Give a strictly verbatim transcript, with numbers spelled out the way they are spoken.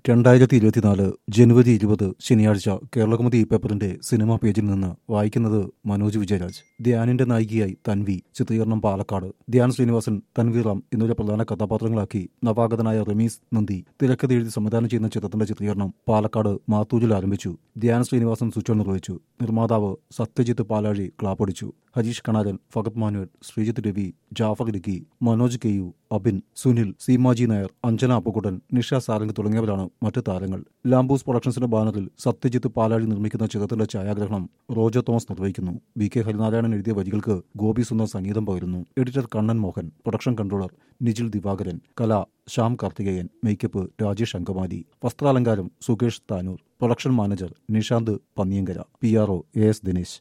രണ്ടായിരത്തി ഇരുപത്തിനാല് ജനുവരി ഇരുപത് ശനിയാഴ്ച കേരളകൗമുദി ഈ പേപ്പറിന്റെ സിനിമാ പേജിൽ നിന്ന് വായിക്കുന്നത് മനോജ് വിജയരാജ്. ധ്യാനിന്റെ നായികയായി തൻവി, ചിത്രീകരണം പാലക്കാട്. ധ്യാൻ ശ്രീനിവാസൻ, തൻവി റാം എന്നിവരെ പ്രധാന കഥാപാത്രങ്ങളാക്കി നവാഗതനായ റമീസ് നന്ദി തിരക്കഥ എഴുതി സംവിധാനം ചെയ്യുന്ന ചിത്രത്തിന്റെ ചിത്രീകരണം പാലക്കാട് മാത്തൂരിൽ ആരംഭിച്ചു. ധ്യാൻ ശ്രീനിവാസൻ സ്വിച്ച് ഓൺ നിർവഹിച്ചു. നിർമ്മാതാവ് സത്യജിത്ത് പാലാഴി ക്ലാപ്പൊടിച്ചു. ഹരീഷ് കണാരൻ, ഫഗത് മാനുവൽ, ശ്രീജിത്ത് രവി, ജാഫർ ഇടുക്കി, മനോജ് കെ യു, അബിൻ, സുനിൽ, സീമാജി നായർ, അഞ്ജന അപ്പുകുട്ടൻ, നിഷ സാരംഗ് തുടങ്ങിയവരാണ് മറ്റ് താരങ്ങൾ. ലാംബൂസ് പ്രൊഡക്ഷൻസിന്റെ ബാനറിൽ സത്യജിത്ത് പാലാഴി നിർമ്മിക്കുന്ന ചിത്രത്തിന്റെ ഛായാഗ്രഹണം റോജർ തോമസ് നിർവഹിക്കുന്നു. വി കെ ഹരിനാരായണൻ എഴുതിയ വരികൾക്ക് ഗോപി സുന്ദർ സംഗീതം പകരുന്നു. Editor Kannan Mohan, production controller Nijil Divakaran, കല ശ്യാം കാർത്തികേയൻ, മേക്കപ്പ് രാജേഷ് അങ്കമാലി, വസ്ത്രാലങ്കാരം Sukesh Tanur, production manager Nishanth Panniyankara, P R O A S Dinesh.